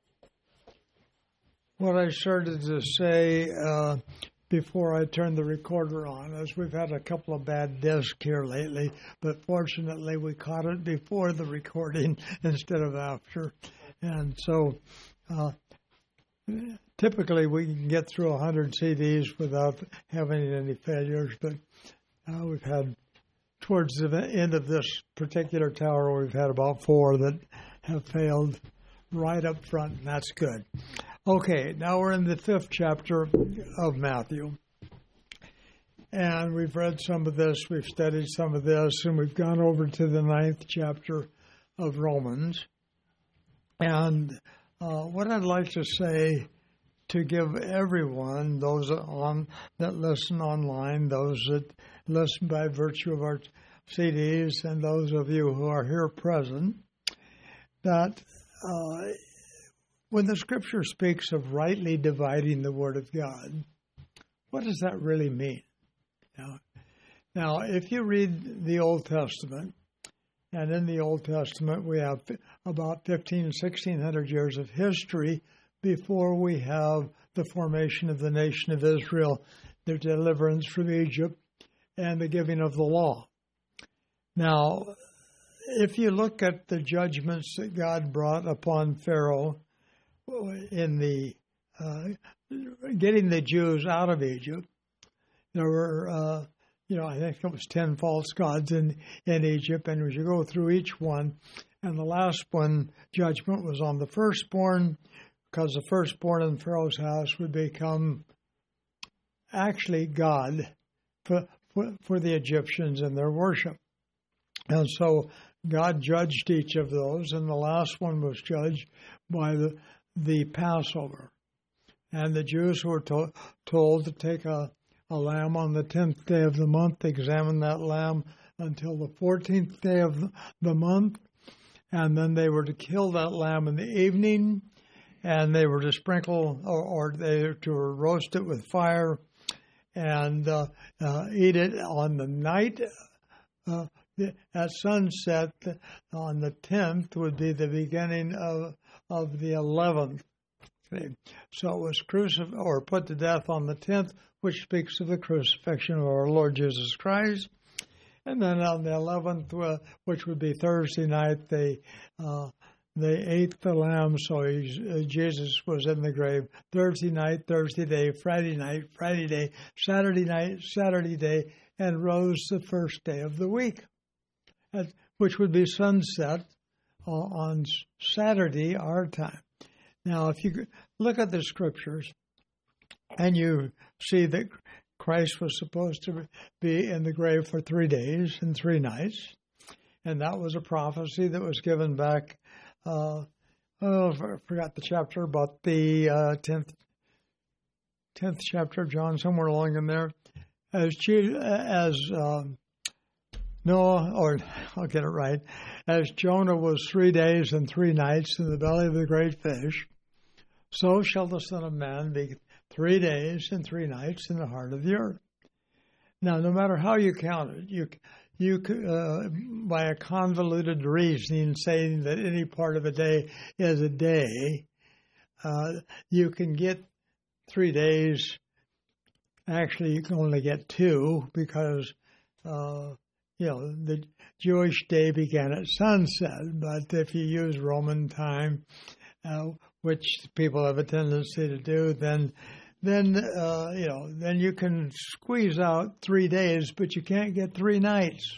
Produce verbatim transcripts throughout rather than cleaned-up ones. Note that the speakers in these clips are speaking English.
What I started to say uh, before I turned the recorder on is we've had a couple of bad discs here lately, but fortunately we caught it before the recording instead of after. And so uh, typically we can get through one hundred C Ds without having any failures, but uh, we've had, towards the end of this particular tower, we've had about four that have failed right up front, and that's good. Okay, now we're in the fifth chapter of Matthew. And we've read some of this, we've studied some of this, and we've gone over to the ninth chapter of Romans. And uh, what I'd like to say to give everyone, those on that listen online, those that listen by virtue of our C Ds, and those of you who are here present, that uh, when the Scripture speaks of rightly dividing the Word of God, what does that really mean? Now, now, if you read the Old Testament, and in the Old Testament we have about fifteen, sixteen hundred years of history before we have the formation of the nation of Israel, their deliverance from Egypt, and the giving of the law. Now, if you look at the judgments that God brought upon Pharaoh in the uh, getting the Jews out of Egypt, there were, uh, you know, I think it was ten false gods in, in Egypt, and as you go through each one, and the last one, judgment was on the firstborn, because the firstborn in Pharaoh's house would become actually God for, for, for the Egyptians in their worship. And so God judged each of those, and the last one was judged by the the Passover. And the Jews were to, told to take a, a lamb on the tenth day of the month, examine that lamb until the fourteenth day of the month, and then they were to kill that lamb in the evening, and they were to sprinkle, or, or they were to roast it with fire, and uh, uh, eat it on the night. Uh, at sunset on the tenth would be the beginning of of the eleventh. Okay. So it was crucified or put to death on the tenth, which speaks of the crucifixion of our Lord Jesus Christ. And then on the eleventh, uh, which would be Thursday night, they uh, they ate the lamb. So he, uh, Jesus was in the grave Thursday night, Thursday day, Friday night, Friday day, Saturday night, Saturday day, and rose the first day of the week, which would be sunset on Saturday, our time. Now, if you look at the Scriptures and you see that Christ was supposed to be in the grave for three days and three nights, and that was a prophecy that was given back, uh, oh, I forgot the chapter, about the uh, tenth, tenth chapter of John, somewhere along in there, as, as um, Noah, or I'll get it right, as Jonah was three days and three nights in the belly of the great fish, so shall the Son of Man be three days and three nights in the heart of the earth. Now, no matter how you count it, you you uh, by a convoluted reasoning saying that any part of a day is a day, uh, you can get three days. Actually, you can only get two because uh, you know, the Jewish day began at sunset, but if you use Roman time, uh, which people have a tendency to do, then, then uh, you know, then you can squeeze out three days, but you can't get three nights.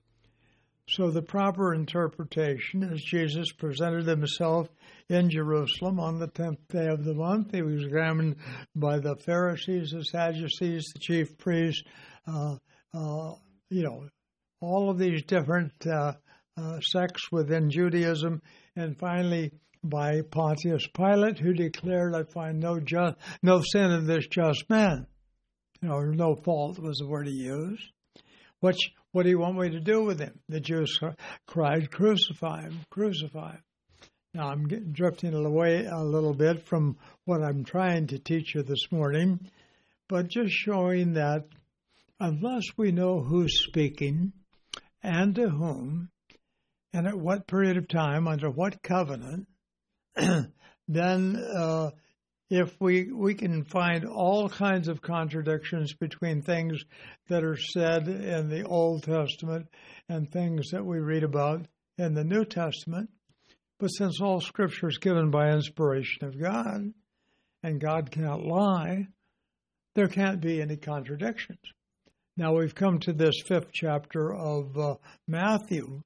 So the proper interpretation is Jesus presented himself in Jerusalem on the tenth day of the month. He was examined by the Pharisees, the Sadducees, the chief priests, uh, uh, you know, all of these different uh, uh, sects within Judaism, and finally by Pontius Pilate, who declared, I find no just, no sin in this just man. You know, no fault was the word he used. What, what do you want me to do with him? The Jews cried, crucify him, crucify him. Now, I'm getting, drifting away a little bit from what I'm trying to teach you this morning, but just showing that unless we know who's speaking and to whom, and at what period of time, under what covenant, then uh, if we we can find all kinds of contradictions between things that are said in the Old Testament and things that we read about in the New Testament. But since all Scripture is given by inspiration of God, and God cannot lie, there can't be any contradictions. Now we've come to this fifth chapter of uh, Matthew,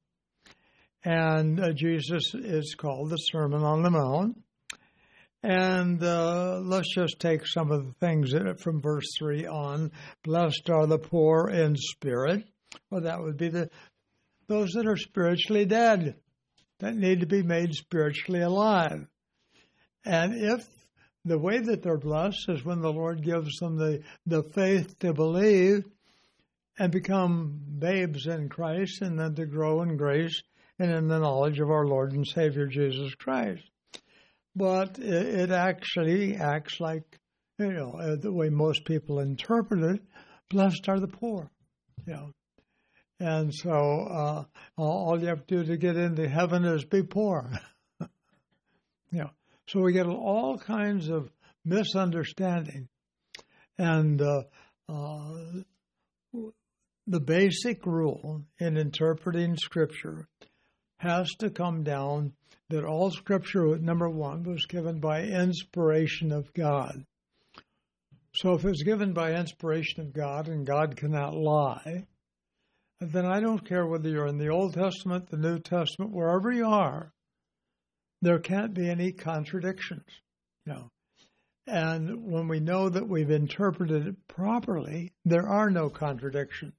and uh, Jesus is called the Sermon on the Mount. And uh, let's just take some of the things in it from verse three on. Blessed are the poor in spirit. Well, that would be the those that are spiritually dead, that need to be made spiritually alive. And if the way that they're blessed is when the Lord gives them the, the faith to believe and become babes in Christ, and then to grow in grace and in the knowledge of our Lord and Savior Jesus Christ. But it actually acts like, you know, the way most people interpret it, blessed are the poor, you know. And so uh, all you have to do to get into heaven is be poor. You know. So we get all kinds of misunderstanding. And uh, uh, the basic rule in interpreting Scripture has to come down that all Scripture, number one, was given by inspiration of God. So if it's given by inspiration of God and God cannot lie, then I don't care whether you're in the Old Testament, the New Testament, wherever you are, there can't be any contradictions. You know. And when we know that we've interpreted it properly, there are no contradictions.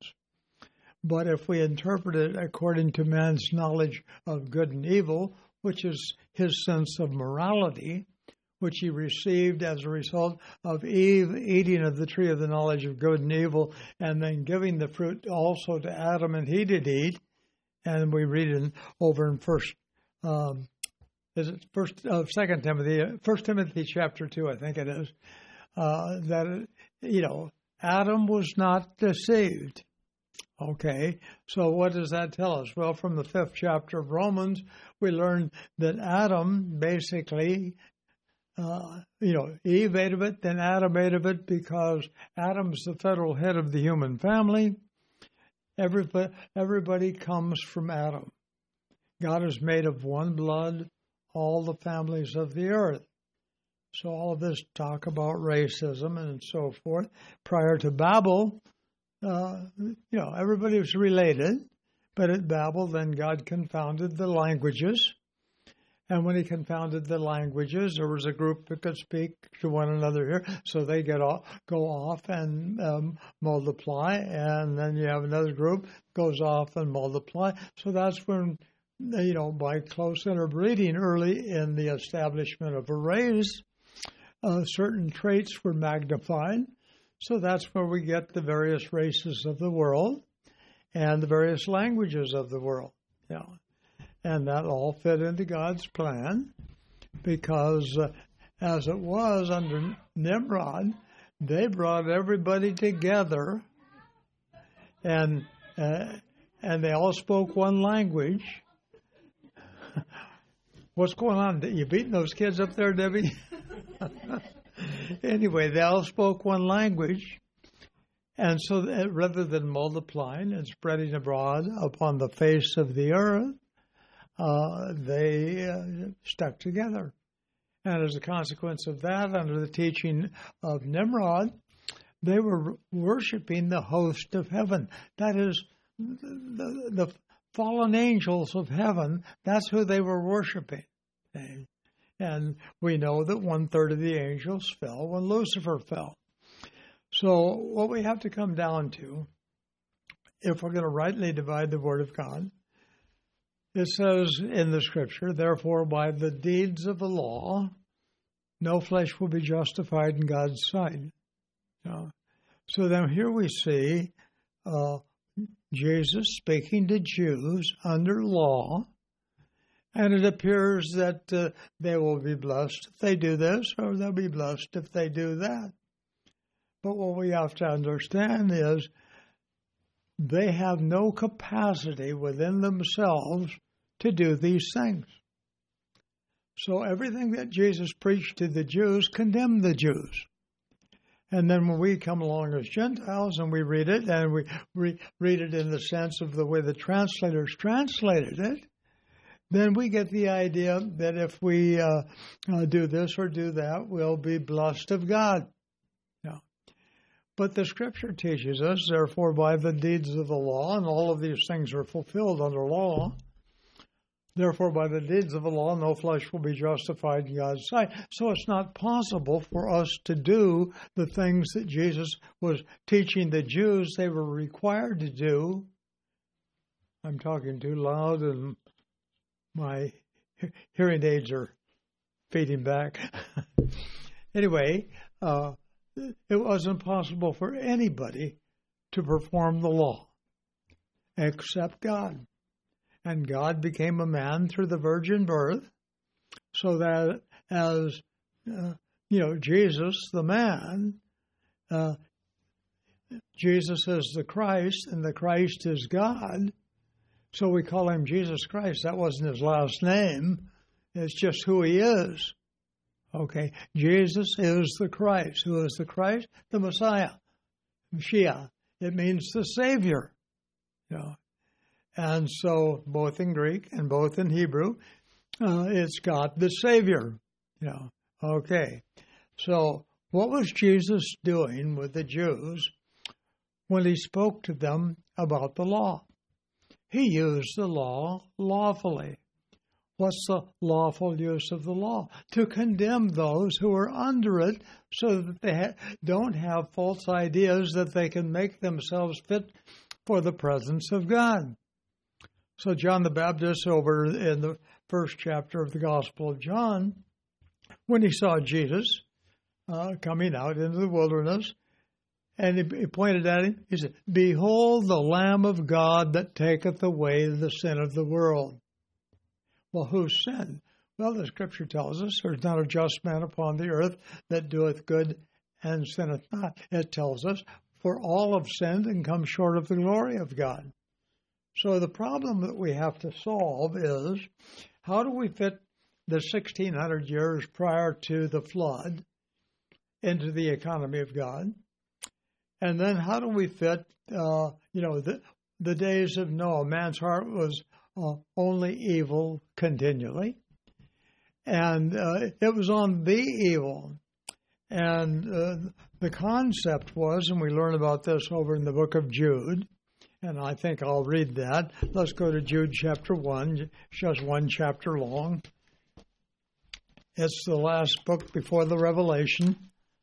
But if we interpret it according to man's knowledge of good and evil, which is his sense of morality, which he received as a result of Eve eating of the tree of the knowledge of good and evil, and then giving the fruit also to Adam, and he did eat. And we read it over in First, um, is it First, uh, Second Timothy, First Timothy chapter two, I think it is, uh, that you know Adam was not deceived. Okay, so what does that tell us? Well, from the fifth chapter of Romans, we learn that Adam basically, uh, you know, Eve ate of it, then Adam ate of it because Adam's the federal head of the human family. Everybody, everybody comes from Adam. God is made of one blood, all the families of the earth. So all of this talk about racism and so forth, prior to Babel, Uh, you know, everybody was related, but at Babel, then God confounded the languages. And when he confounded the languages, there was a group that could speak to one another here, so they get off, go off and um, multiply, and then you have another group goes off and multiply. So that's when, you know, by close interbreeding early in the establishment of a race, uh, certain traits were magnified. So that's where we get the various races of the world and the various languages of the world. You know. And that all fit into God's plan because uh, as it was under Nimrod, they brought everybody together and uh, and they all spoke one language. What's going on? You beating those kids up there, Debbie? Anyway, they all spoke one language, and so that rather than multiplying and spreading abroad upon the face of the earth, uh, they uh, stuck together. And as a consequence of that, under the teaching of Nimrod, they were worshiping the host of heaven. That is, the, the fallen angels of heaven, that's who they were worshiping. Okay? And we know that one-third of the angels fell when Lucifer fell. So what we have to come down to, if we're going to rightly divide the Word of God, it says in the Scripture, therefore by the deeds of the law, no flesh will be justified in God's sight. So, so then here we see uh, Jesus speaking to Jews under law, and it appears that uh, they will be blessed if they do this, or they'll be blessed if they do that. But what we have to understand is they have no capacity within themselves to do these things. So everything that Jesus preached to the Jews condemned the Jews. And then when we come along as Gentiles and we read it, and we re- read it in the sense of the way the translators translated it, then we get the idea that if we uh, uh, do this or do that, we'll be blessed of God. No. But the Scripture teaches us, therefore, by the deeds of the law, and all of these things are fulfilled under law, therefore, by the deeds of the law, no flesh will be justified in God's sight. So it's not possible for us to do the things that Jesus was teaching the Jews they were required to do. I'm talking too loud, and my hearing aids are fading back. Anyway, uh, it wasn't possible for anybody to perform the law except God. And God became a man through the virgin birth, so that as, uh, you know, Jesus, the man, uh, Jesus is the Christ, and the Christ is God, so we call him Jesus Christ. That wasn't his last name. It's just who he is. Okay, Jesus is the Christ. Who is the Christ? The Messiah. Mashiach. It means the Savior. You know. And so, both in Greek and both in Hebrew, uh, it's God the Savior. You know. Okay. So, what was Jesus doing with the Jews when he spoke to them about the law? He used the law lawfully. What's the lawful use of the law? To condemn those who are under it so that they ha- don't have false ideas that they can make themselves fit for the presence of God. So John the Baptist, over in the first chapter of the Gospel of John, when he saw Jesus uh, coming out into the wilderness, and he, he pointed at him, he said, "Behold the Lamb of God that taketh away the sin of the world." Well, who sinned? Well, the Scripture tells us there's not a just man upon the earth that doeth good and sinneth not. It tells us, for all have sinned and come short of the glory of God. So the problem that we have to solve is, how do we fit the sixteen hundred years prior to the flood into the economy of God? And then how do we fit, uh, you know, the, the days of Noah? Man's heart was uh, only evil continually. And uh, it was on the evil. And uh, the concept was, and we learn about this over in the book of Jude, and I think I'll read that. Let's go to Jude chapter one. It's just one chapter long. It's the last book before the Revelation.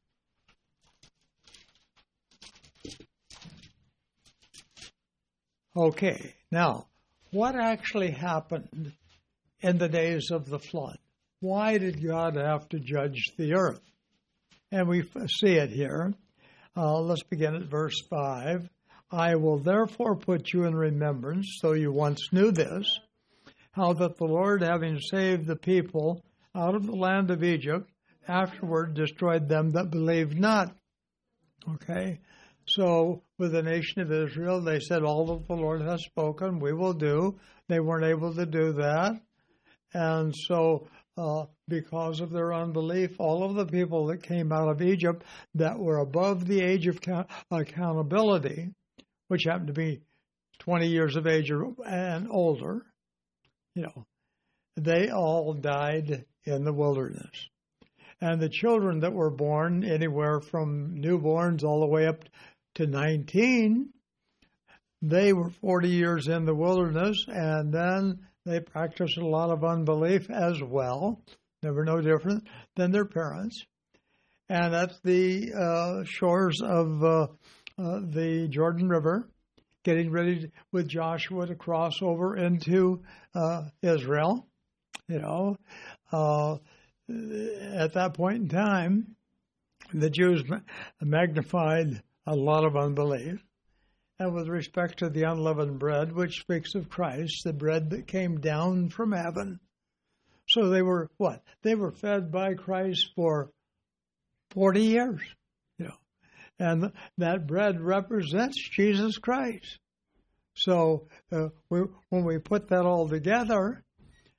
Okay, now, what actually happened in the days of the flood? Why did God have to judge the earth? And we see it here. Uh, let's begin at verse five. "I will therefore put you in remembrance, though you once knew this, how that the Lord, having saved the people out of the land of Egypt, afterward destroyed them that believed not." Okay, so with the nation of Israel, they said, "All that the Lord has spoken, we will do." They weren't able to do that. And so uh, because of their unbelief, all of the people that came out of Egypt that were above the age of accountability, which happened to be twenty years of age and older, you know, they all died in the wilderness. And the children that were born anywhere from newborns all the way up to nineteen, they were forty years in the wilderness, and then they practiced a lot of unbelief as well. They were no different than their parents. And at the uh, shores of uh, uh, the Jordan River, getting ready to, with Joshua to cross over into uh, Israel, you know, uh, at that point in time, the Jews magnified a lot of unbelief. And with respect to the unleavened bread, which speaks of Christ, the bread that came down from heaven. So they were what? They were fed by Christ for forty years, you know. And that bread represents Jesus Christ. So uh, we, when we put that all together,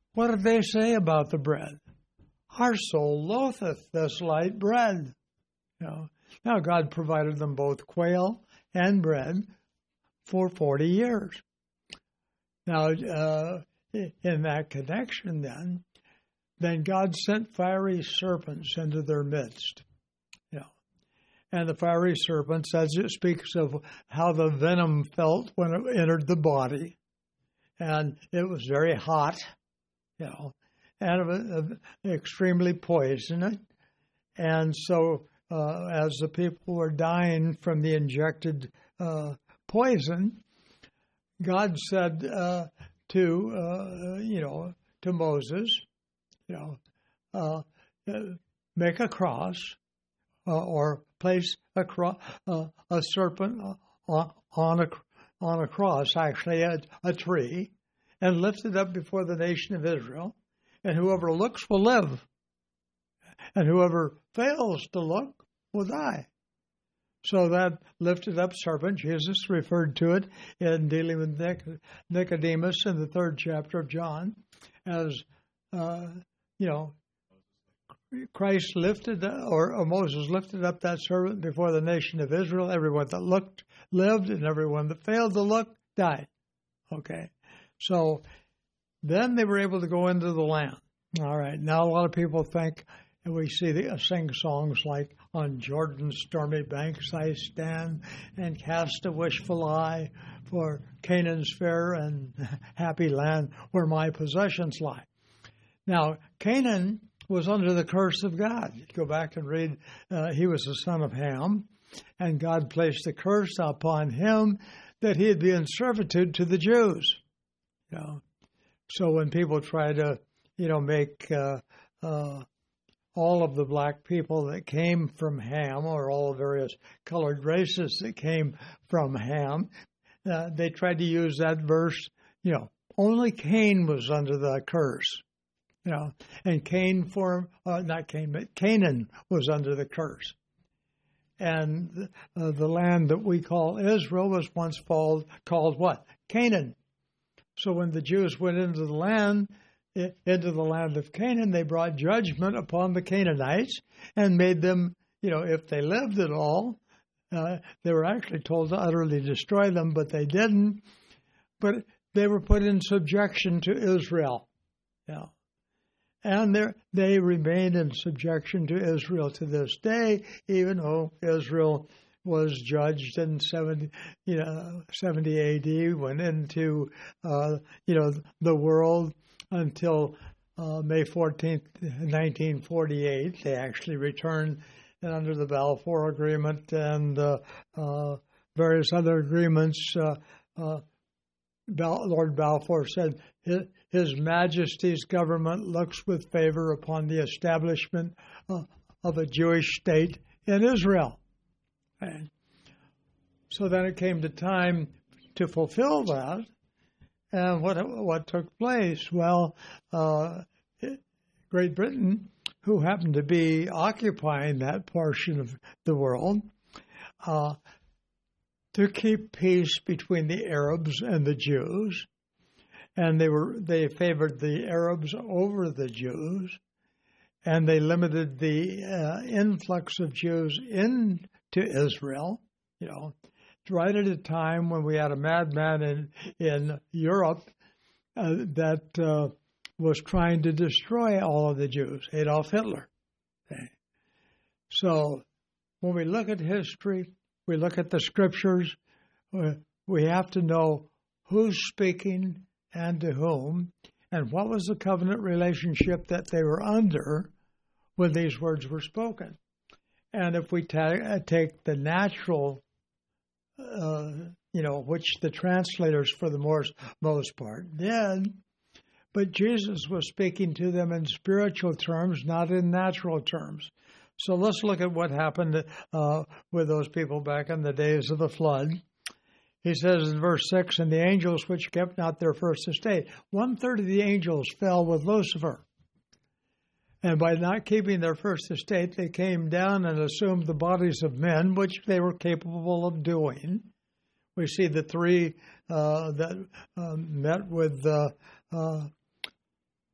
what did they say about the bread? Our soul loatheth this light bread. You know, now God provided them both quail and bread for forty years. Now, uh, in that connection then, then God sent fiery serpents into their midst. You know, and the fiery serpents, as it speaks of how the venom felt when it entered the body, and it was very hot, you know, and it was extremely poisonous. And so, uh, as the people were dying from the injected uh, poison, God said uh, to, uh, you know, to Moses, you know, uh, make a cross uh, or place a, cro- uh, a serpent on, on, a, on a cross, actually a, a tree, and lift it up before the nation of Israel, and whoever looks will live, and whoever fails to look will die. So that lifted up serpent, Jesus referred to it in dealing with Nicodemus in the third chapter of John, as, uh, you know, Christ lifted, or, or Moses lifted up that serpent before the nation of Israel. Everyone that looked lived, and everyone that failed to look died. Okay, so then they were able to go into the land. All right, now a lot of people think, and we see the, uh, sing songs like, on Jordan's stormy banks I stand and cast a wishful eye for Canaan's fair and happy land where my possessions lie. Now, Canaan was under the curse of God. You go back and read, uh, he was the son of Ham, and God placed a curse upon him that he'd be in servitude to the Jews. You know? So when people try to, you know, make uh, uh, all of the black people that came from Ham, or all the various colored races that came from Ham, uh, they tried to use that verse, you know, only Cain was under the curse, you know, and Cain for, uh, not Cain, but Canaan was under the curse. And uh, the land that we call Israel was once called, called what? Canaan. So when the Jews went into the land, into the land of Canaan, they brought judgment upon the Canaanites and made them, you know, if they lived at all, uh, they were actually told to utterly destroy them, but they didn't. But they were put in subjection to Israel. Yeah. And they remain in subjection to Israel to this day, even though Israel was judged in seventy, you know, seventy A D, went into, uh, you know, the world until uh, May fourteenth, nineteen forty-eight. They actually returned under the Balfour Agreement and uh, uh, various other agreements. Uh, uh, Bal- Lord Balfour said, His, His Majesty's government looks with favor upon the establishment uh, of a Jewish state in Israel. And so then it came to time to fulfill that. And what what took place? Well, uh, Great Britain, who happened to be occupying that portion of the world, uh, to keep peace between the Arabs and the Jews, and they were they favored the Arabs over the Jews, and they limited the uh, influx of Jews into Israel, you know, right at a time when we had a madman in in Europe uh, that uh, was trying to destroy all of the Jews, Adolf Hitler. Okay. So when we look at history, we look at the scriptures, uh, we have to know who's speaking and to whom, and what was the covenant relationship that they were under when these words were spoken. And if we ta- take the natural, uh, you know, which the translators for the most, most part did, but Jesus was speaking to them in spiritual terms, not in natural terms. So let's look at what happened uh, with those people back in the days of the flood. He says in verse six, and the angels which kept not their first estate, one-third of the angels fell with Lucifer. And by not keeping their first estate, they came down and assumed the bodies of men, which they were capable of doing. We see the three uh, that uh, met with uh, uh,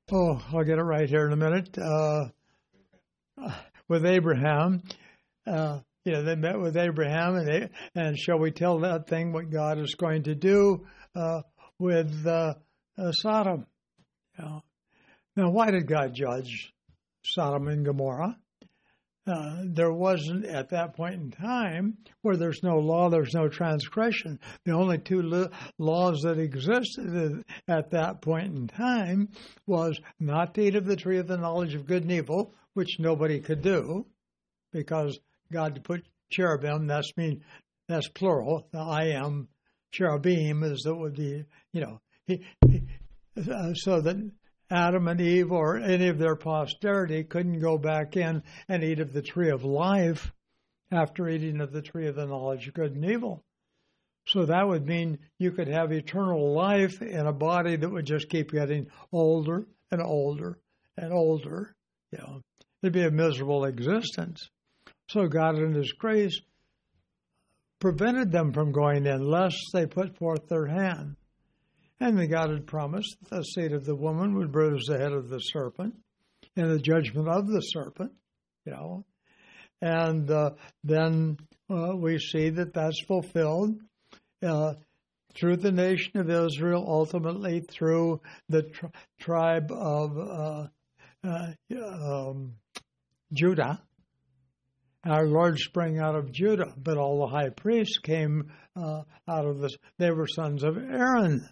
oh, I'll get it right here in a minute. Uh, with Abraham, uh, you know, they met with Abraham, and they, and shall we tell that thing what God is going to do uh, with uh, uh, Sodom? You know. Now, why did God judge Sodom and Gomorrah? Uh, there wasn't, at that point in time, where there's no law, there's no transgression. The only two li- laws that existed at that point in time was not to eat of the tree of the knowledge of good and evil, which nobody could do, because God put cherubim, that's mean, that's plural, the I am cherubim is that would be, you know, he, he, uh, so that Adam and Eve or any of their posterity couldn't go back in and eat of the tree of life after eating of the tree of the knowledge of good and evil. So that would mean you could have eternal life in a body that would just keep getting older and older and older. You know, it'd be a miserable existence. So God in His grace prevented them from going in lest they put forth their hand. And the God had promised that the seed of the woman would bruise the head of the serpent in the judgment of the serpent, you know. And uh, then uh, we see that that's fulfilled uh, through the nation of Israel, ultimately through the tri- tribe of uh, uh, um, Judah. Our Lord sprang out of Judah, but all the high priests came uh, out of this. They were sons of Aaron.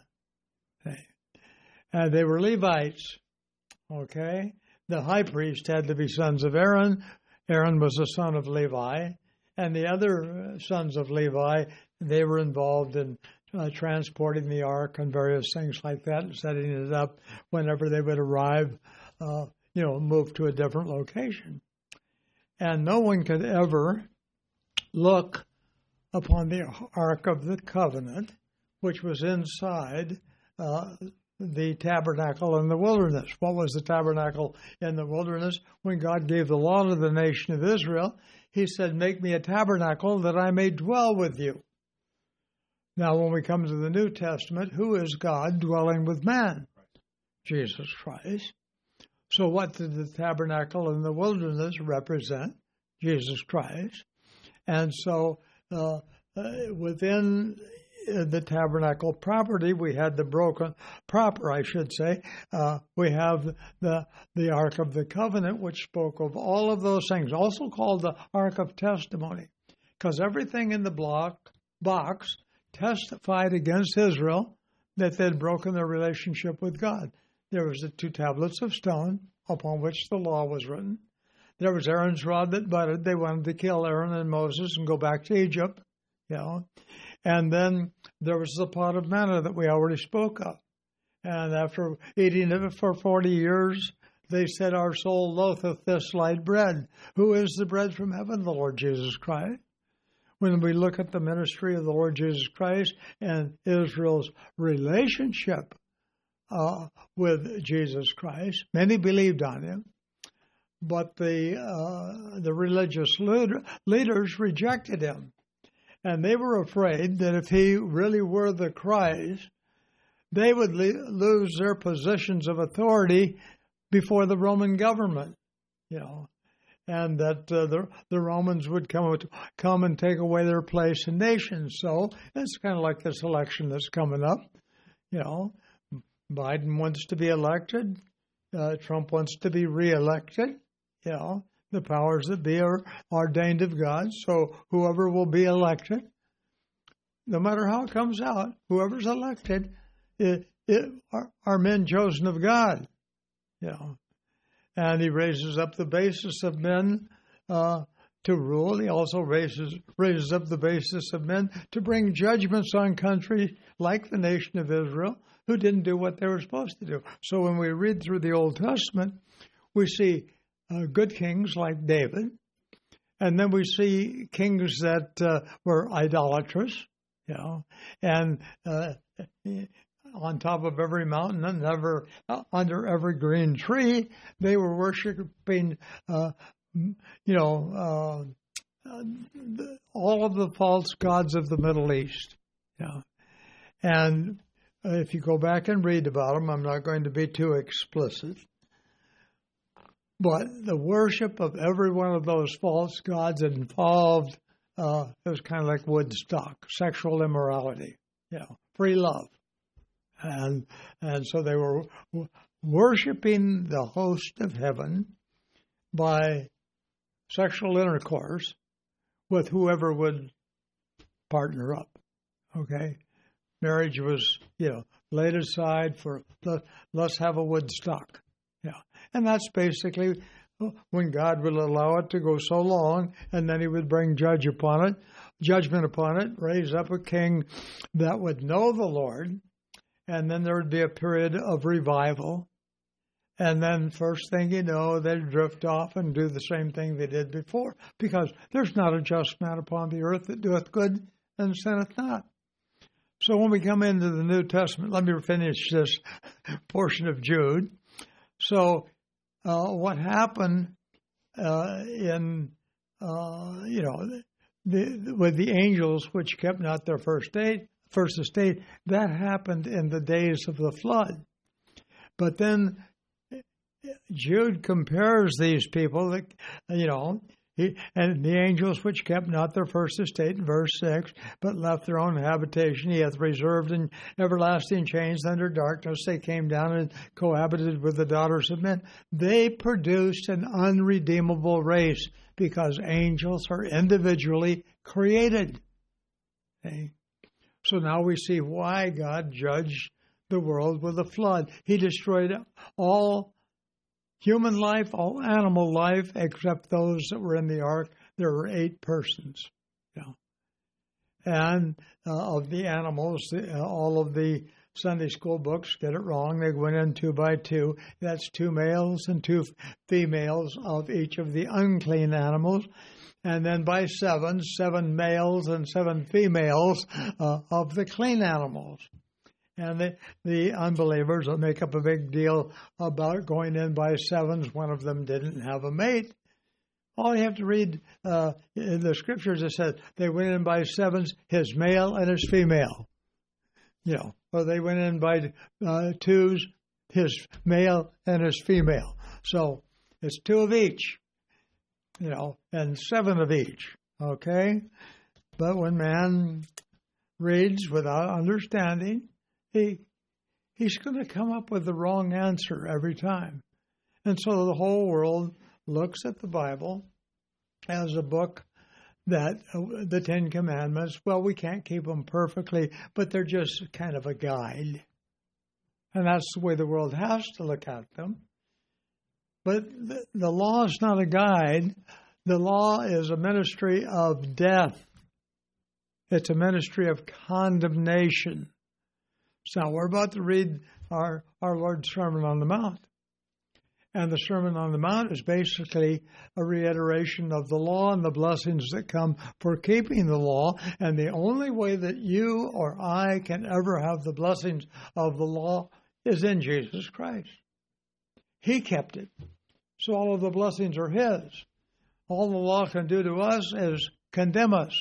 And they were Levites, okay? The high priest had to be sons of Aaron. Aaron was a son of Levi. And the other sons of Levi, they were involved in uh, transporting the ark and various things like that, and setting it up whenever they would arrive, uh, you know, move to a different location. And no one could ever look upon the Ark of the Covenant, which was inside uh, the tabernacle in the wilderness. What was the tabernacle in the wilderness? When God gave the law to the nation of Israel, He said, make me a tabernacle that I may dwell with you. Now, when we come to the New Testament, who is God dwelling with man? Jesus Christ. So what did the tabernacle in the wilderness represent? Jesus Christ. And so uh, uh, within the tabernacle property, we had the broken, proper, I should say, uh, we have the the Ark of the Covenant, which spoke of all of those things, also called the Ark of Testimony, because everything in the block box testified against Israel that they'd broken their relationship with God. There was the two tablets of stone upon which the law was written. There was Aaron's rod that budded. They wanted to kill Aaron and Moses and go back to Egypt, you know. And then there was the pot of manna that we already spoke of. And after eating it for forty years, they said, our soul loatheth this light bread. Who is the bread from heaven? The Lord Jesus Christ. When we look at the ministry of the Lord Jesus Christ and Israel's relationship uh, with Jesus Christ, many believed on Him, but the uh, the religious leader, leaders rejected Him. And they were afraid that if He really were the Christ, they would le- lose their positions of authority before the Roman government, you know, and that uh, the the Romans would come come and take away their place in nations. So it's kind of like this election that's coming up, you know. Biden wants to be elected. Uh, Trump wants to be reelected, you know. The powers that be are ordained of God, so whoever will be elected, no matter how it comes out, whoever's elected it, it, are, are men chosen of God, you know. And He raises up the basis of men uh, to rule. He also raises raises up the basis of men to bring judgments on countries like the nation of Israel who didn't do what they were supposed to do. So when we read through the Old Testament, we see Uh, good kings like David, and then we see kings that uh, were idolatrous, you know, and uh, on top of every mountain and ever, uh, under every green tree, they were worshiping, uh, you know, uh, all of the false gods of the Middle East, you know. And if you go back and read about them, I'm not going to be too explicit, but the worship of every one of those false gods involved, uh, it was kind of like Woodstock, sexual immorality, you know, free love. And and so they were worshiping the host of heaven by sexual intercourse with whoever would partner up, okay? Marriage was, you know, laid aside for, let, let's have a Woodstock. Yeah. And that's basically when God would allow it to go so long, and then he would bring judge upon it, judgment upon it, raise up a king that would know the Lord, and then there would be a period of revival. And then first thing you know, they'd drift off and do the same thing they did before, because there's not a just man upon the earth that doeth good and sinneth not. So when we come into the New Testament, let me finish this portion of Jude. So uh, what happened uh, in, uh, you know, the, with the angels which kept not their first state, first estate, that happened in the days of the flood. But then Jude compares these people, that, you know, he, and the angels which kept not their first estate, in verse six, but left their own habitation, he hath reserved in everlasting chains under darkness. They came down and cohabited with the daughters of men. They produced an unredeemable race because angels are individually created. Okay? So now we see why God judged the world with a flood. He destroyed all human life, all animal life, except those that were in the ark. There were eight persons. Yeah. And uh, of the animals, uh, all of the Sunday school books get it wrong. They went in two by two. That's two males and two females of each of the unclean animals. And then by sevens, seven males and seven females uh, of the clean animals. And the, the unbelievers will make up a big deal about going in by sevens. One of them didn't have a mate. All you have to read uh, in the scriptures, it says they went in by sevens, his male and his female. You know, or they went in by uh, twos, his male and his female. So it's two of each, you know, and seven of each, okay? But when man reads without understanding, He, he's going to come up with the wrong answer every time. And so the whole world looks at the Bible as a book that, uh, the Ten Commandments, well, we can't keep them perfectly, but they're just kind of a guide. And that's the way the world has to look at them. But the, the law is not a guide. The law is a ministry of death. It's a ministry of condemnation. So we're about to read our, our Lord's Sermon on the Mount. And the Sermon on the Mount is basically a reiteration of the law and the blessings that come for keeping the law. And the only way that you or I can ever have the blessings of the law is in Jesus Christ. He kept it. So all of the blessings are His. All the law can do to us is condemn us.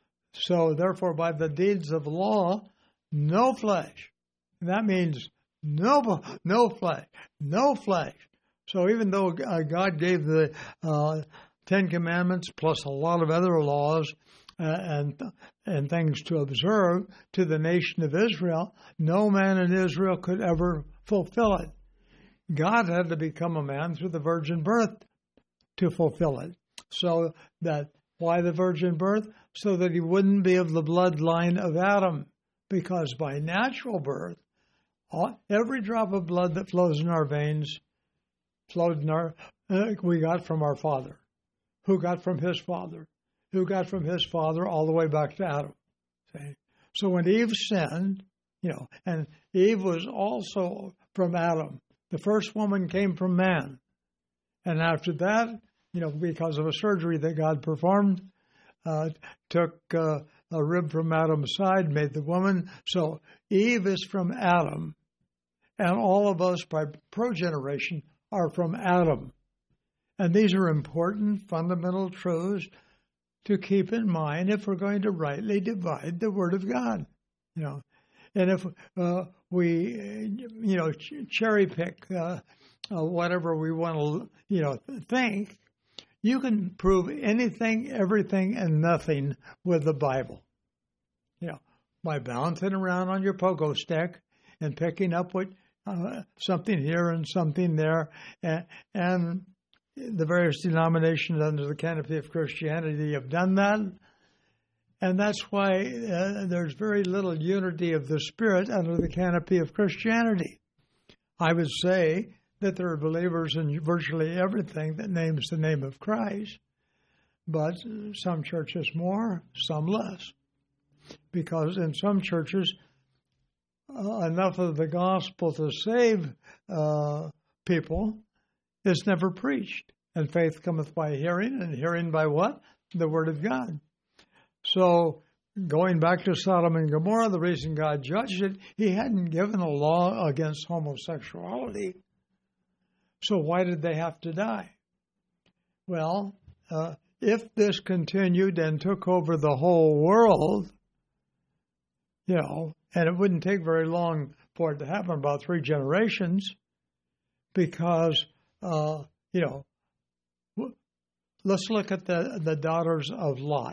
So therefore, by the deeds of law, no flesh. That means no, no flesh, no flesh. So even though God gave the uh, Ten Commandments plus a lot of other laws uh, and and things to observe to the nation of Israel, no man in Israel could ever fulfill it. God had to become a man through the virgin birth to fulfill it. So that, why the virgin birth? So that he wouldn't be of the bloodline of Adam. Because by natural birth, all, every drop of blood that flows in our veins flowed in our, uh, we got from our father, who got from his father, who got from his father all the way back to Adam. See? So when Eve sinned, you know, and Eve was also from Adam. The first woman came from man. And after that, you know, because of a surgery that God performed, uh, took uh, a rib from Adam's side, made the woman. So Eve is from Adam. And all of us, by progeneration, are from Adam. And these are important, fundamental truths to keep in mind if we're going to rightly divide the Word of God. You know, and if uh, we, you know, ch- cherry pick uh, uh, whatever we want to, you know, think. You can prove anything, everything, and nothing with the Bible. You know, by bouncing around on your pogo stick and picking up what uh, something here and something there, and, and the various denominations under the canopy of Christianity have done that. And that's why uh, there's very little unity of the Spirit under the canopy of Christianity. I would say that there are believers in virtually everything that names the name of Christ, but some churches more, some less. Because in some churches, uh, enough of the gospel to save uh, people is never preached. And faith cometh by hearing, and hearing by what? The Word of God. So, going back to Sodom and Gomorrah, the reason God judged it, He hadn't given a law against homosexuality. So why did they have to die? Well, uh, if this continued and took over the whole world, you know, and it wouldn't take very long for it to happen, about three generations, because, uh, you know, let's look at the, the daughters of Lot.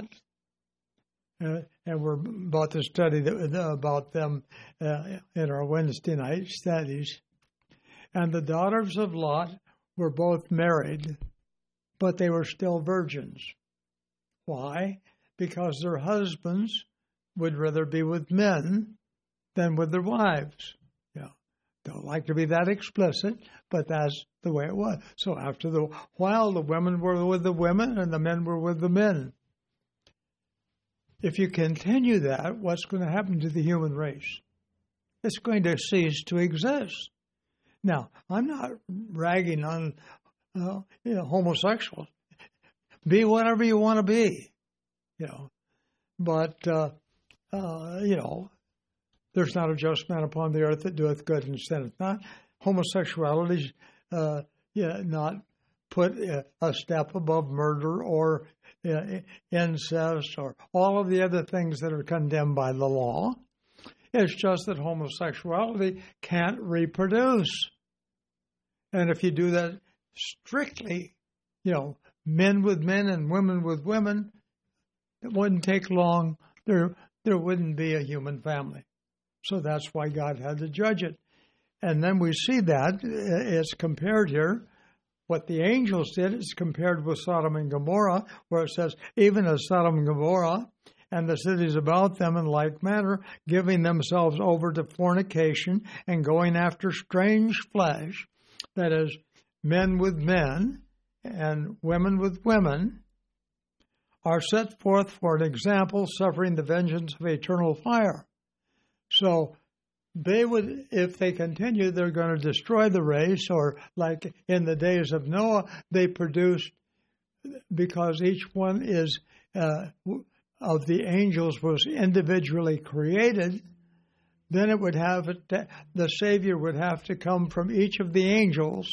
Uh, and we're about to study the, about them uh, in our Wednesday night studies. And the daughters of Lot were both married, but they were still virgins. Why? Because their husbands would rather be with men than with their wives. Yeah, don't like to be that explicit, but that's the way it was. So after the while, the women were with the women and the men were with the men. If you continue that, what's going to happen to the human race? It's going to cease to exist. Now, I'm not ragging on uh, you know, homosexuals. Be whatever you want to be, you know. But, uh, uh, you know, there's not a just man upon the earth that doeth good and sinneth not. Homosexuality is uh, yeah, not put a step above murder or uh, incest or all of the other things that are condemned by the law. It's just that homosexuality can't reproduce. And if you do that strictly, you know, men with men and women with women, it wouldn't take long. There, there wouldn't be a human family. So that's why God had to judge it. And then we see that it's compared here. What the angels did is compared with Sodom and Gomorrah, where it says, even as Sodom and Gomorrah and the cities about them in like manner, giving themselves over to fornication and going after strange flesh, that is, men with men and women with women, are set forth for an example, suffering the vengeance of eternal fire. So they would, if they continue, they're going to destroy the race, or like in the days of Noah, they produced, because each one is uh, of the angels was individually created, then it would have, the Savior would have to come from each of the angels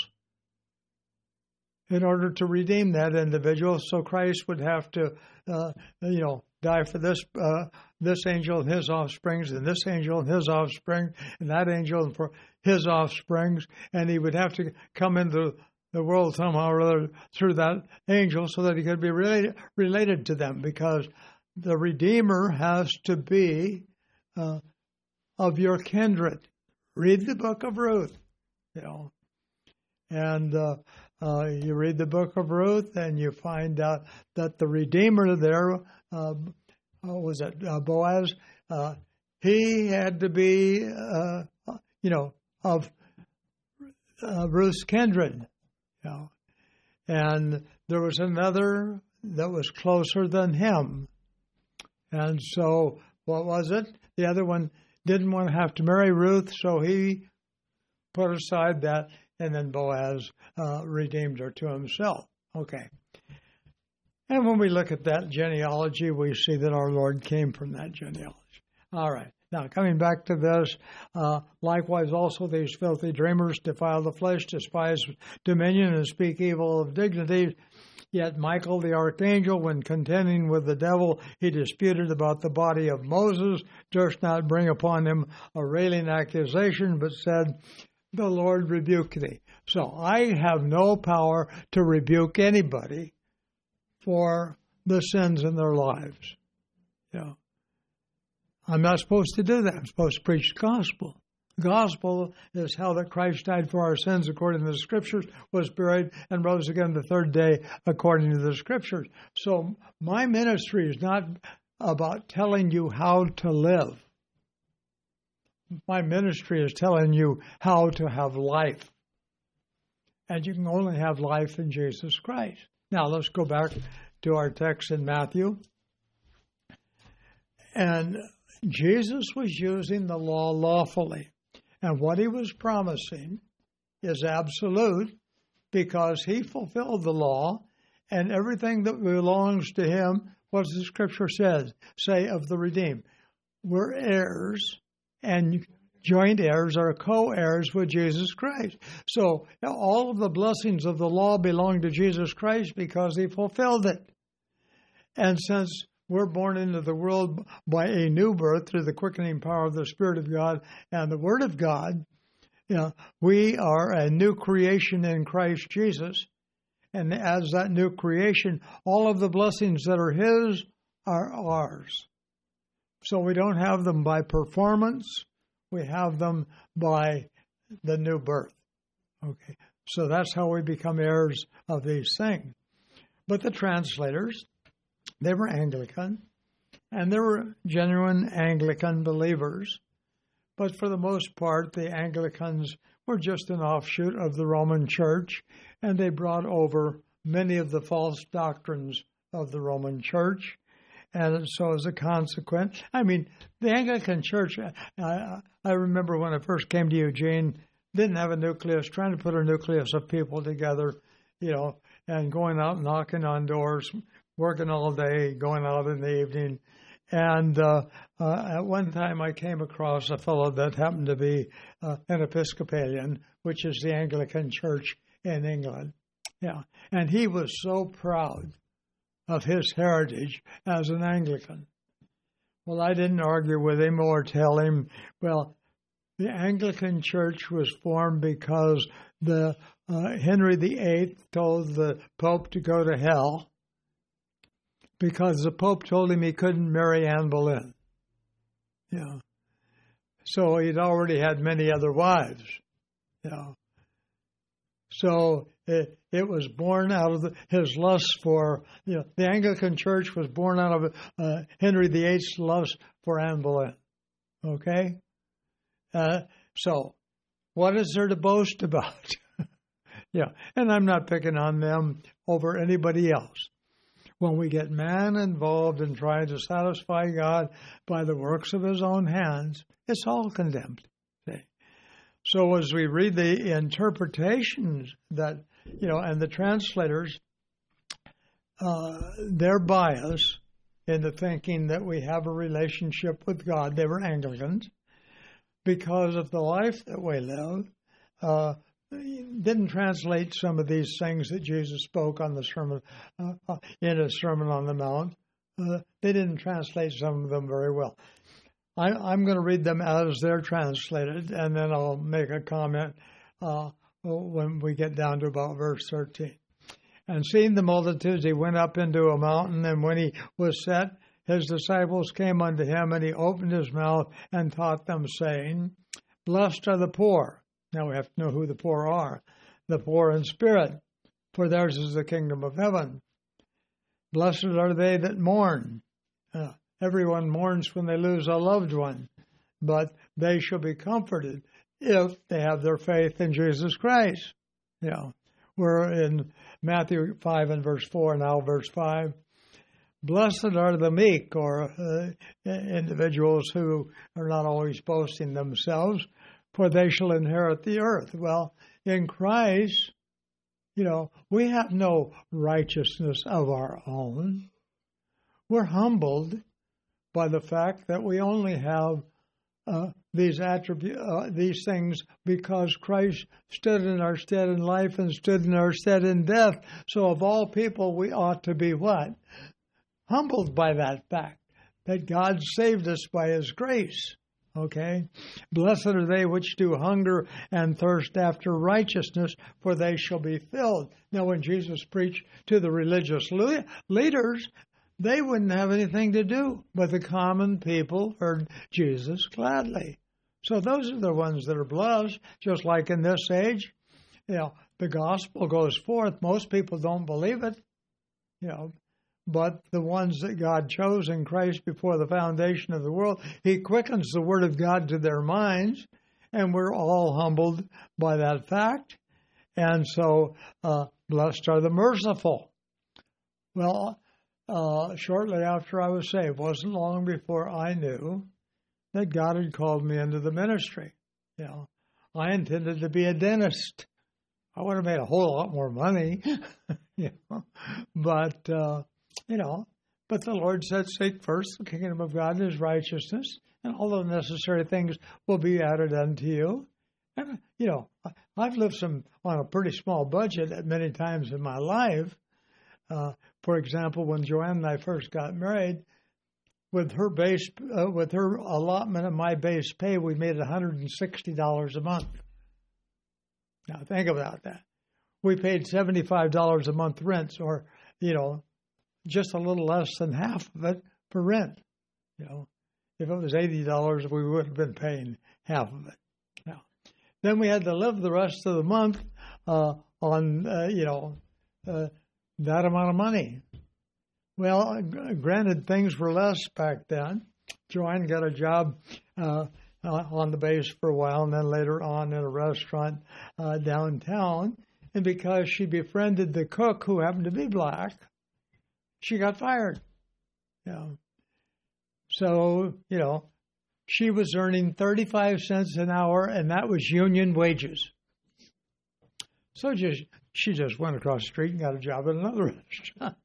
in order to redeem that individual. So Christ would have to, uh, you know, die for this uh, this angel and his offsprings, and this angel and his offspring, and that angel and for his offsprings, and he would have to come into the world somehow or other through that angel so that he could be related, related to them, because the Redeemer has to be uh, of your kindred. Read the book of Ruth, you know, and uh, uh, you read the book of Ruth, and you find out that the Redeemer there, uh, what was it, uh, Boaz, uh, he had to be, uh, you know, of uh, Ruth's kindred, you know, and there was another that was closer than him, and so what was it? The other one didn't want to have to marry Ruth, so he put aside that, and then Boaz uh, redeemed her to himself. Okay. And when we look at that genealogy, we see that our Lord came from that genealogy. All right. Now, coming back to this, uh, likewise also these filthy dreamers defile the flesh, despise dominion, and speak evil of dignity. Yet Michael the archangel, when contending with the devil, he disputed about the body of Moses, durst not bring upon him a railing accusation, but said, the Lord rebuke thee. So I have no power to rebuke anybody for the sins in their lives. You know, I'm not supposed to do that. I'm supposed to preach the gospel. The gospel is how that Christ died for our sins according to the Scriptures, was buried, and rose again the third day according to the Scriptures. So my ministry is not about telling you how to live. My ministry is telling you how to have life. And you can only have life in Jesus Christ. Now let's go back to our text in Matthew. And Jesus was using the law lawfully. And what he was promising is absolute, because he fulfilled the law, and everything that belongs to him, what the Scripture says, say of the redeemed. We're heirs, and joint heirs are co-heirs with Jesus Christ. So all of the blessings of the law belong to Jesus Christ because he fulfilled it. And since we're born into the world by a new birth through the quickening power of the Spirit of God and the Word of God, you know, we are a new creation in Christ Jesus. And as that new creation, all of the blessings that are his are ours. So we don't have them by performance. We have them by the new birth. Okay, so that's how we become heirs of these things. But the translators, they were Anglican, and they were genuine Anglican believers. But for the most part, the Anglicans were just an offshoot of the Roman Church, and they brought over many of the false doctrines of the Roman Church. And so as a consequence, I mean, the Anglican Church, I, I remember when I first came to Eugene, didn't have a nucleus, trying to put a nucleus of people together, you know, and going out knocking on doors, working all day, going out in the evening. And uh, uh, at one time I came across a fellow that happened to be uh, an Episcopalian, which is the Anglican Church in England. Yeah, and he was so proud of his heritage as an Anglican. Well, I didn't argue with him or tell him, well, the Anglican Church was formed because the uh, Henry the Eighth told the Pope to go to hell because the Pope told him he couldn't marry Anne Boleyn. Yeah. So he'd already had many other wives. Yeah. So it, it was born out of the, his lust for, you know, the Anglican Church was born out of uh, Henry the Eighth's lust for Anne Boleyn. Okay? Uh, so what is there to boast about? Yeah, and I'm not picking on them over anybody else. When we get man involved in trying to satisfy God by the works of his own hands, it's all condemned. See? So as we read the interpretations that, you know, and the translators, uh, their bias into thinking that we have a relationship with God, they were Anglicans, because of the life that we live, uh, didn't translate some of these things that Jesus spoke on the sermon, uh, uh, in a Sermon on the Mount. Uh, they didn't translate some of them very well. I, I'm going to read them as they're translated, and then I'll make a comment uh, when we get down to about verse thirteen. And seeing the multitudes, he went up into a mountain, and when he was set, his disciples came unto him, and he opened his mouth and taught them, saying, Blessed are the poor. Now we have to know who the poor are. The poor in spirit, for theirs is the kingdom of heaven. Blessed are they that mourn. Uh, everyone mourns when they lose a loved one, but they shall be comforted if they have their faith in Jesus Christ. You know, we're in Matthew five and verse four, now verse five. Blessed are the meek, or uh, individuals who are not always boasting themselves, for they shall inherit the earth. Well, in Christ, you know, we have no righteousness of our own. We're humbled by the fact that we only have uh, these attribute, uh, these things because Christ stood in our stead in life and stood in our stead in death. So of all people, we ought to be what? Humbled by that fact, that God saved us by His grace. Okay? Blessed are they which do hunger and thirst after righteousness, for they shall be filled. Now, when Jesus preached to the religious le- leaders, they wouldn't have anything to do, but the common people heard Jesus gladly. So those are the ones that are blessed, just like in this age. You know, the gospel goes forth. Most people don't believe it, you know, but the ones that God chose in Christ before the foundation of the world, He quickens the Word of God to their minds, and we're all humbled by that fact. And so, uh, blessed are the merciful. Well, uh, shortly after I was saved, wasn't long before I knew that God had called me into the ministry. You know, I intended to be a dentist. I would have made a whole lot more money, you know, but, uh, you know, but the Lord said, seek first the kingdom of God and His righteousness, and all the necessary things will be added unto you. And, you know, I've lived some on a pretty small budget at many times in my life. Uh, for example, when Joanne and I first got married, with her base, uh, with her allotment of my base pay, we made one hundred sixty dollars a month. Now think about that. We paid seventy-five dollars a month rent, or, you know, just a little less than half of it for rent. You know, if it was eighty dollars, we would have been paying half of it. Now, then we had to live the rest of the month uh, on, uh, you know, uh, that amount of money. Well, granted, things were less back then. Joanne got a job uh, on the base for a while, and then later on in a restaurant uh, downtown. And because she befriended the cook, who happened to be black, she got fired. You know. So, you know, she was earning thirty-five cents an hour, and that was union wages. So just she just went across the street and got a job at another restaurant.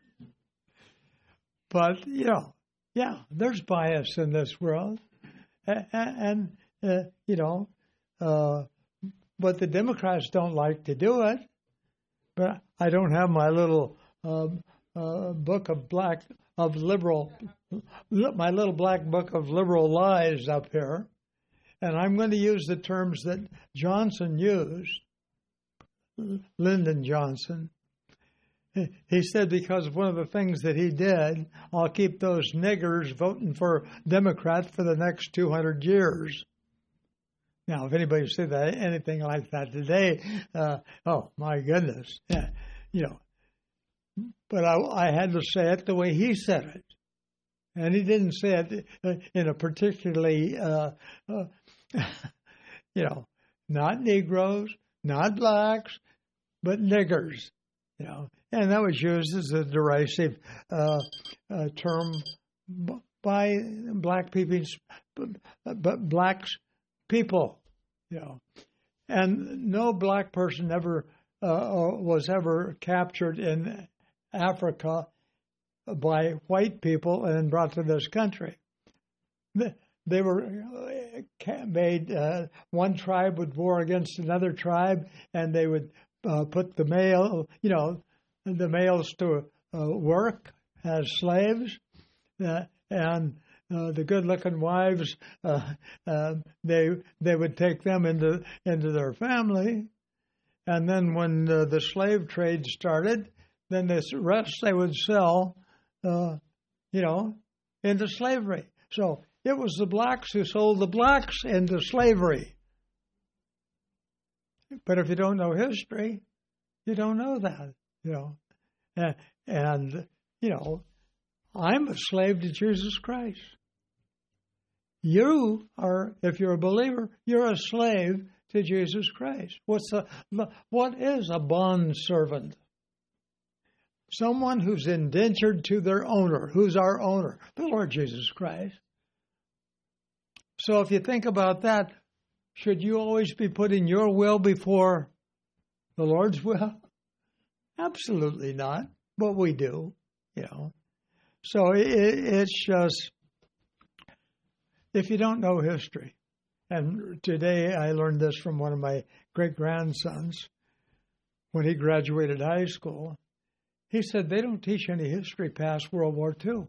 But, you know, yeah, there's bias in this world. And, and uh, you know, uh, but the Democrats don't like to do it. But I don't have my little um, uh, book of black, of liberal, my little black book of liberal lies up here. And I'm going to use the terms that Johnson used, Lyndon Johnson. He said, because of one of the things that he did, I'll keep those niggers voting for Democrat for the next two hundred years. Now, if anybody said that, anything like that today, uh, oh, my goodness. Yeah, you know. But I, I had to say it the way he said it. And he didn't say it in a particularly, uh, uh, you know, not Negroes, not blacks, but niggers. You know, and that was used as a derisive uh, uh, term by black people, but blacks people. You know, and no black person ever uh, was ever captured in Africa by white people and brought to this country. They were made. Uh, one tribe would war against another tribe, and they would. Uh, put the male, you know, the males to uh, work as slaves, uh, and uh, the good-looking wives, uh, uh, they they would take them into into their family, and then when uh, the slave trade started, then the rest they would sell, uh, you know, into slavery. So it was the blacks who sold the blacks into slavery. But if you don't know history, you don't know that, you know. And, and, you know, I'm a slave to Jesus Christ. You are, if you're a believer, you're a slave to Jesus Christ. What's a, what is a bond servant? Someone who's indentured to their owner. Who's our owner? The Lord Jesus Christ. So if you think about that, should you always be putting your will before the Lord's will? Absolutely not. But we do, you know. So it, it's just, if you don't know history, and today I learned this from one of my great-grandsons when he graduated high school, he said they don't teach any history past World War Two.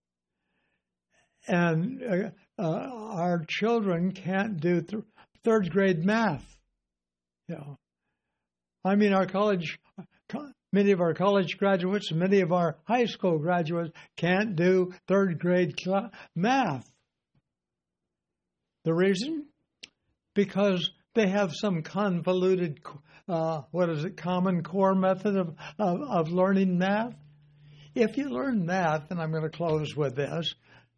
And uh, uh, our children can't do th- third grade math. You know, I mean, our college, many of our college graduates, many of our high school graduates can't do third grade cl- math. The reason? Because they have some convoluted, uh, what is it, Common Core method of, of, of learning math. If you learn math, and I'm going to close with this,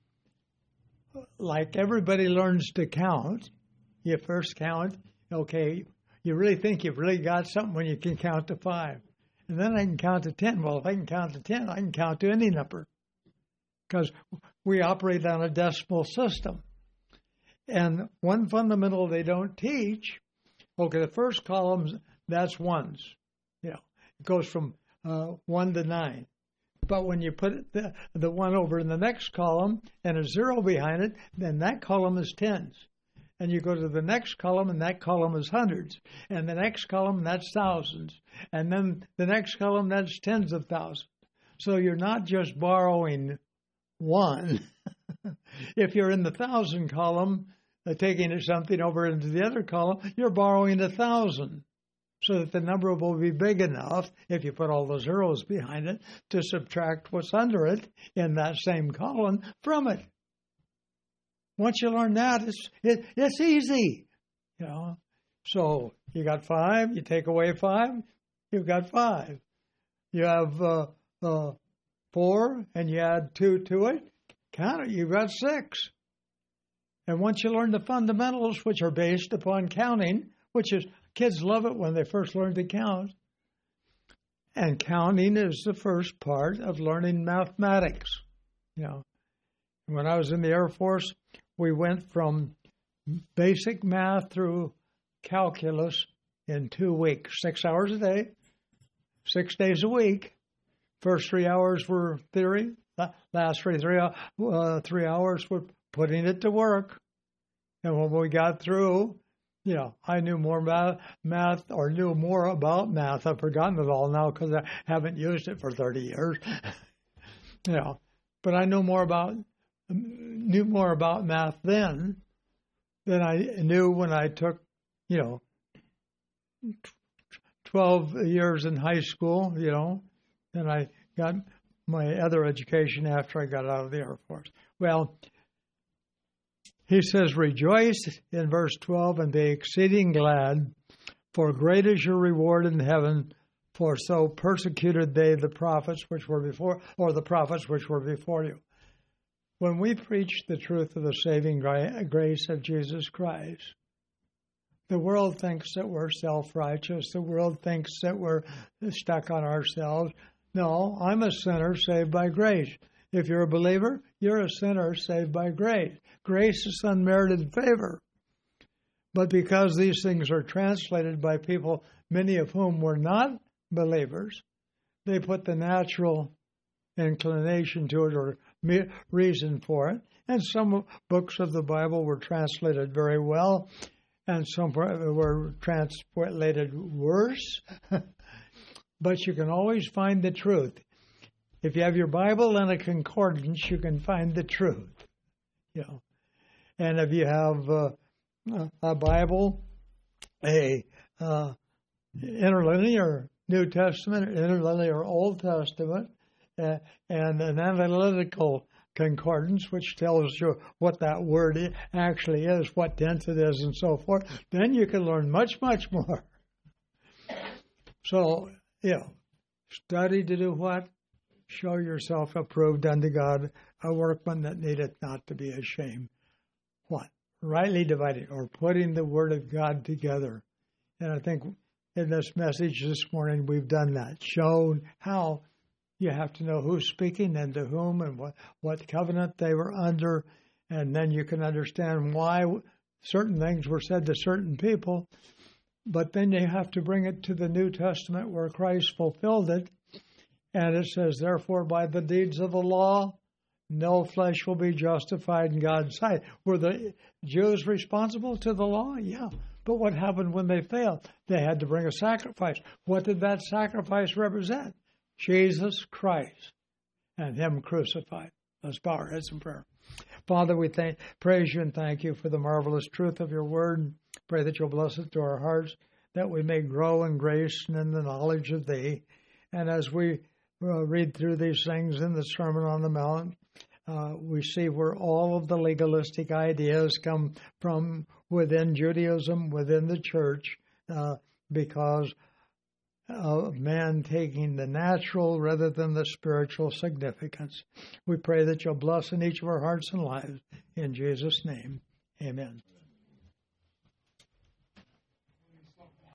like everybody learns to count, you first count, okay, you really think you've really got something when you can count to five. And then I can count to ten. Well, if I can count to ten, I can count to any number because we operate on a decimal system. And one fundamental they don't teach, okay, the first column, that's ones. You know, it goes from uh, one to nine. But when you put the, the one over in the next column and a zero behind it, then that column is tens. And you go to the next column, and that column is hundreds. And the next column, that's thousands. And then the next column, that's tens of thousands. So you're not just borrowing one. If you're in the thousand column, uh, taking something over into the other column, you're borrowing a thousand. So that the number will be big enough, if you put all the zeros behind it, to subtract what's under it in that same column from it. Once you learn that, it's it, it's easy, you know. So you got five, you take away five, you've got five. You have uh, uh, four, and you add two to it, count it, you've got six. And once you learn the fundamentals, which are based upon counting, which is, kids love it when they first learn to count. And counting is the first part of learning mathematics. You know, when I was in the Air Force, we went from basic math through calculus in two weeks, six hours a day, six days a week. First three hours were theory. Last three, three, uh, three hours were putting it to work. And when we got through, you know, I knew more about math or knew more about math. I've forgotten it all now because I haven't used it for thirty years. You know, but I know more about knew more about math then than I knew when I took, you know, twelve years in high school, you know, and I got my other education after I got out of the Air Force. Well, he says, rejoice in verse twelve and be exceeding glad, for great is your reward in heaven, for so persecuted they the prophets which were before, or the prophets which were before you. When we preach the truth of the saving grace of Jesus Christ, the world thinks that we're self-righteous. The world thinks that we're stuck on ourselves. No, I'm a sinner saved by grace. If you're a believer, you're a sinner saved by grace. Grace is unmerited favor. But because these things are translated by people, many of whom were not believers, they put the natural inclination to it or reason for it. And some books of the Bible were translated very well, and some were translated worse. But you can always find the truth. If you have your Bible and a concordance, you can find the truth. You know, and if you have uh, a Bible, a uh, interlinear New Testament, interlinear Old Testament, uh, and an analytical concordance, which tells you what that word actually is, what tense it is, and so forth, then you can learn much, much more. So, you know, study to do what? Show yourself approved unto God, a workman that needeth not to be ashamed. What? Rightly dividing, or putting the Word of God together. And I think in this message this morning we've done that, shown how you have to know who's speaking and to whom and what, what covenant they were under, and then you can understand why certain things were said to certain people. But then you have to bring it to the New Testament where Christ fulfilled it. And it says, therefore, by the deeds of the law, no flesh will be justified in God's sight. Were the Jews responsible to the law? Yeah. But what happened when they failed? They had to bring a sacrifice. What did that sacrifice represent? Jesus Christ and Him crucified. Let's bow our heads in prayer. Father, we thank, praise you and thank you for the marvelous truth of your word. Pray that you'll bless it to our hearts, that we may grow in grace and in the knowledge of thee. And as we uh, read through these things in the Sermon on the Mount, uh, we see where all of the legalistic ideas come from within Judaism, within the church, uh, because of man taking the natural rather than the spiritual significance. We pray that you'll bless in each of our hearts and lives. In Jesus' name, amen.